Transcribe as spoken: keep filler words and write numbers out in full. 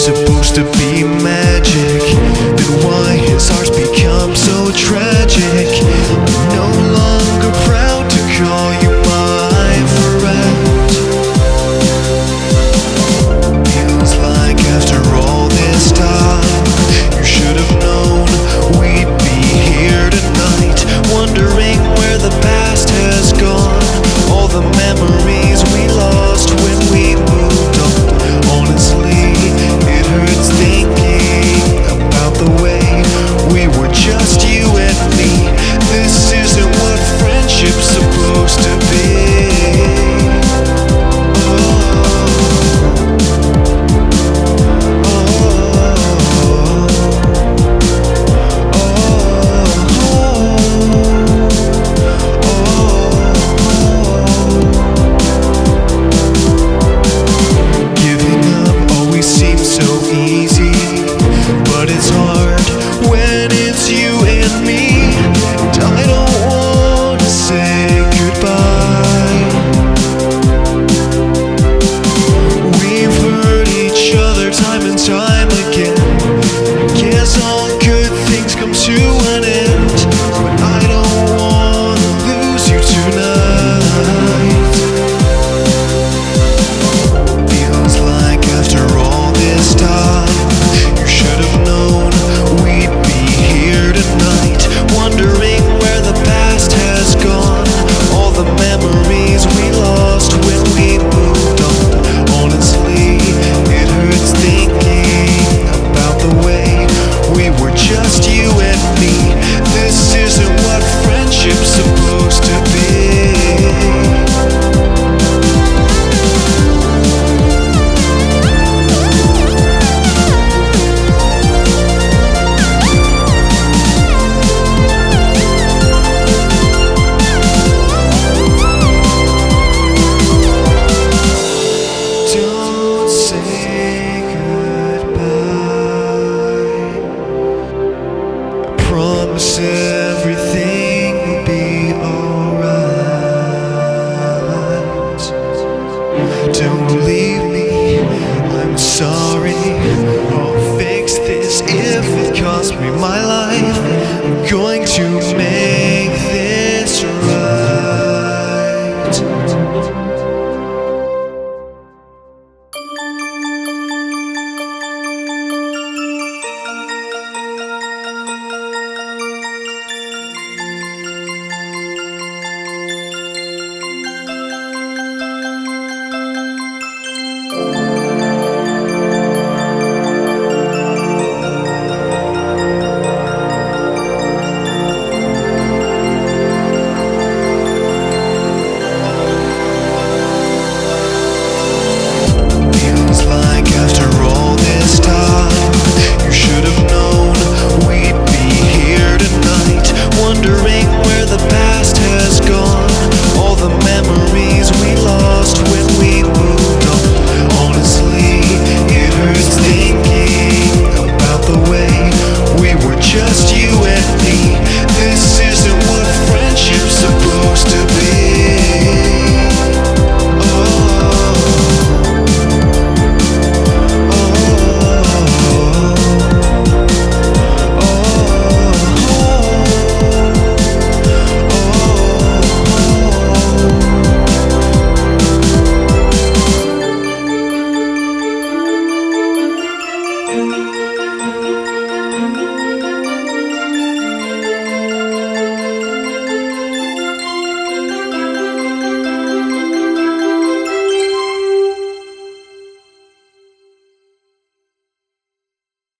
supposed to be magic, then why has ours become so tragic? I'm no longer proud to call you my friend. Feels like after all this time, you should have known we'd be here tonight, wondering where the past has gone, all the memories we lost when we moved on. Honestly, it hurts thinking about the way we were just you and me. This isn't what friendship's supposed to be. Everything will be alright. Don't leave me, I'm sorry. I'll fix this if it costs me my life.